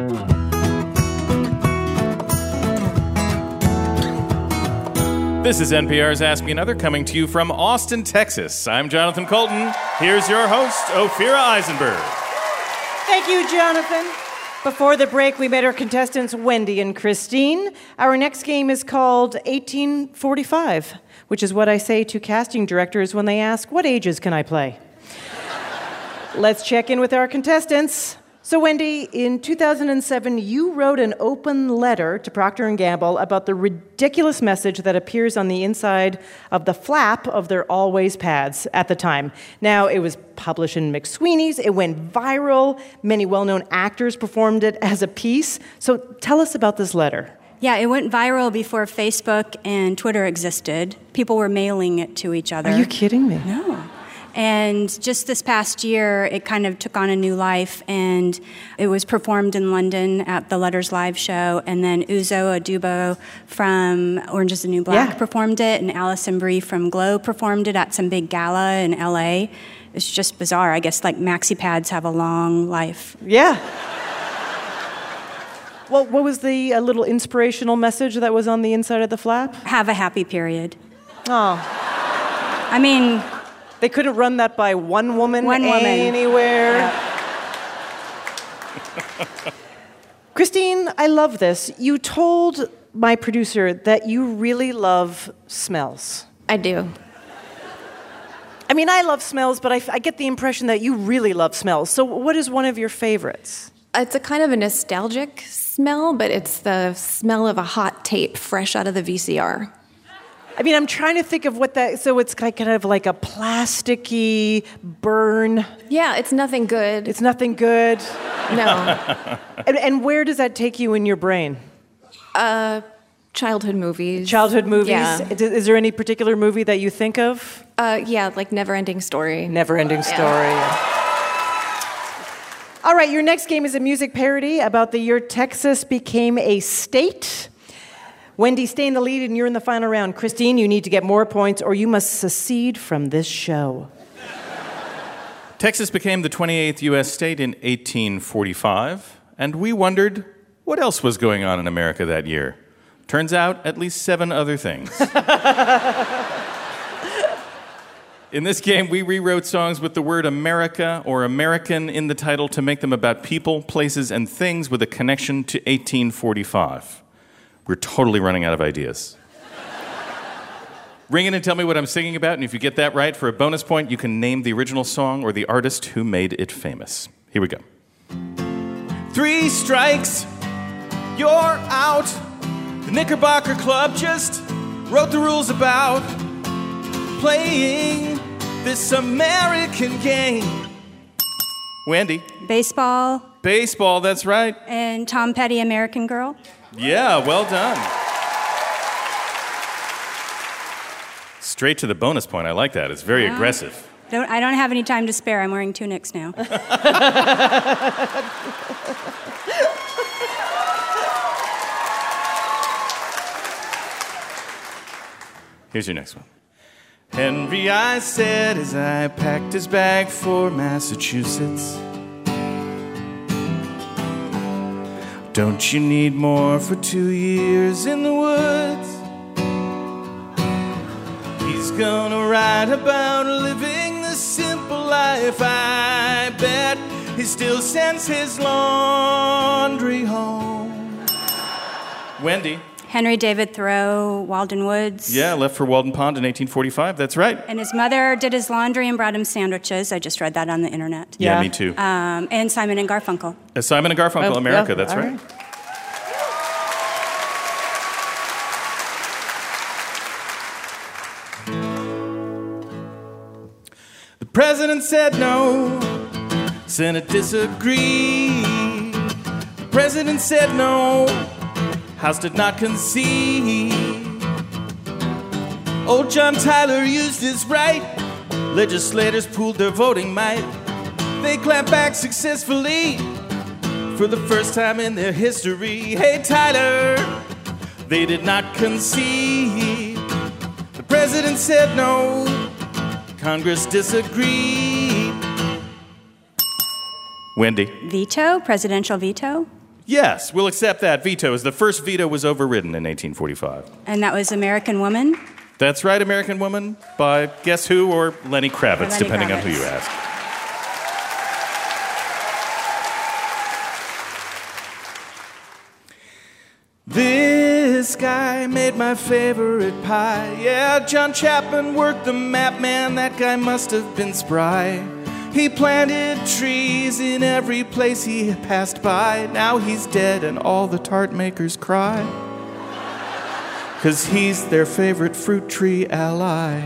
This is NPR's Ask Me Another, coming to you from Austin, Texas. I'm Jonathan Colton. Here's your host, Ophira Eisenberg. Thank you, Jonathan. Before the break, we met our contestants, Wendy and Christine. Our next game is called 1845, which is what I say to casting directors when they ask, what ages can I play? Let's check in with our contestants. So, Wendy, in 2007, you wrote an open letter to Procter & Gamble about the ridiculous message that appears on the inside of the flap of their Always pads at the time. Now, it was published in McSweeney's. It went viral. Many well-known actors performed it as a piece. So tell us about this letter. Yeah, it went viral before Facebook and Twitter existed. People were mailing it to each other. Are you kidding me? No. And just this past year, it kind of took on a new life, and it was performed in London at the Letters Live show, and then Uzo Aduba from Orange is the New Black performed it, and Alison Brie from Glow performed it at some big gala in L.A. It's just bizarre. I guess, like, maxi pads have a long life. Yeah. Well, what was the little inspirational message that was on the inside of the flap? Have a happy period. Oh. I mean... They couldn't run that by one woman anywhere. Yeah. Christine, I love this. You told my producer that you really love smells. I do. I mean, I love smells, but I get the impression that you really love smells. So what is one of your favorites? It's a kind of a nostalgic smell, but it's the smell of a hot tape fresh out of the VCR. I mean, I'm trying to think of what that... So it's kind of like a plasticky burn. Yeah, it's nothing good. It's nothing good? No. And where does that take you in your brain? Childhood movies. Childhood movies? Yeah. Is there any particular movie that you think of? Yeah, like Never-Ending Story. Never-Ending Story. All right, your next game is a music parody about the year Texas became a state. Wendy, stay in the lead, and you're in the final round. Christine, you need to get more points, or you must secede from this show. Texas became the 28th U.S. state in 1845, and we wondered what else was going on in America that year. Turns out, at least 7 other things. In this game, we rewrote songs with the word America or American in the title to make them about people, places, and things with a connection to 1845. We're totally running out of ideas. Ring in and tell me what I'm singing about, and if you get that right, for a bonus point, you can name the original song or the artist who made it famous. Here we go. 3 strikes, you're out. The Knickerbocker Club just wrote the rules about playing this American game. Wendy. Baseball. Baseball, that's right. And Tom Petty, American Girl. Yeah, well done. Straight to the bonus point. I like that. It's very aggressive. I don't have any time to spare. I'm wearing tunics now. Here's your next one. Henry, I said as I packed his bag for Massachusetts, don't you need more for 2 years in the woods? He's gonna write about living the simple life. I bet he still sends his laundry home. Wendy. Henry David Thoreau, Walden Woods. Yeah, left for Walden Pond in 1845. That's right. And his mother did his laundry and brought him sandwiches. I just read that on the internet. Yeah, me too. And Simon and Garfunkel. Simon and Garfunkel, America. That's right. The president said no. Senate disagreed. The president said no. House did not concede. Old John Tyler used his right. Legislators pooled their voting might. They clamped back successfully for the first time in their history. Hey, Tyler, they did not concede. The president said no. Congress disagreed. Wendy. Veto? Presidential veto? Yes, we'll accept that veto, as the first veto was overridden in 1845. And that was American Woman? That's right, American Woman, by Guess Who or Lenny Kravitz, depending on who you ask. This guy made my favorite pie. Yeah, John Chapman worked the map, man, that guy must have been spry. He planted trees in every place he passed by. Now he's dead and all the tart makers cry, 'cause he's their favorite fruit tree ally.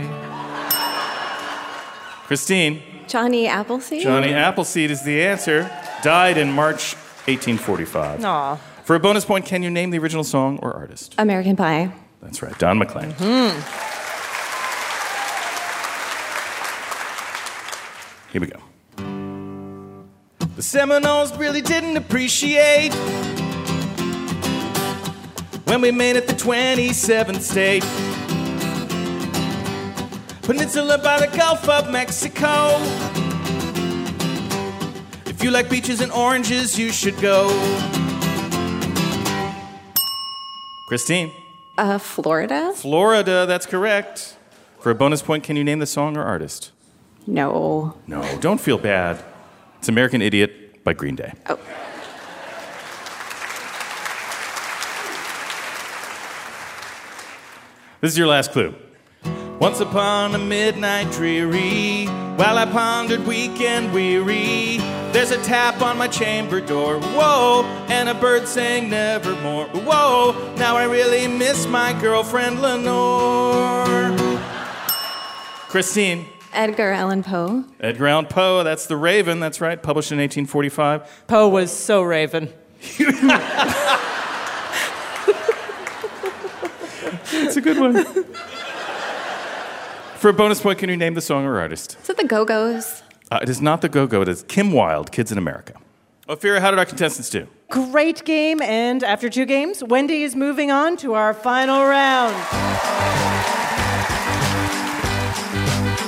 Christine. Johnny Appleseed? Johnny Appleseed is the answer. Died in March 1845. Aw. For a bonus point, can you name the original song or artist? American Pie. That's right, Don McLean. Here we go. The Seminoles really didn't appreciate when we made it the 27th state. Peninsula by the Gulf of Mexico. If you like beaches and oranges, you should go. Christine. Florida? Florida, that's correct. For a bonus point, can you name the song or artist? No. No, don't feel bad. It's American Idiot by Green Day. Oh. This is your last clue. Once upon a midnight dreary, while I pondered weak and weary, there's a tap on my chamber door, whoa, and a bird saying nevermore, whoa, now I really miss my girlfriend Lenore. Christine. Edgar Allan Poe. Edgar Allan Poe, that's The Raven, that's right, published in 1845. Poe was so Raven. That's a good one. For a bonus point, can you name the song or artist? Is it the Go-Go's? It is not the Go-Go, it is Kim Wilde, Kids in America. Ophira, how did our contestants do? Great game, and after 2 games, Wendy is moving on to our final round.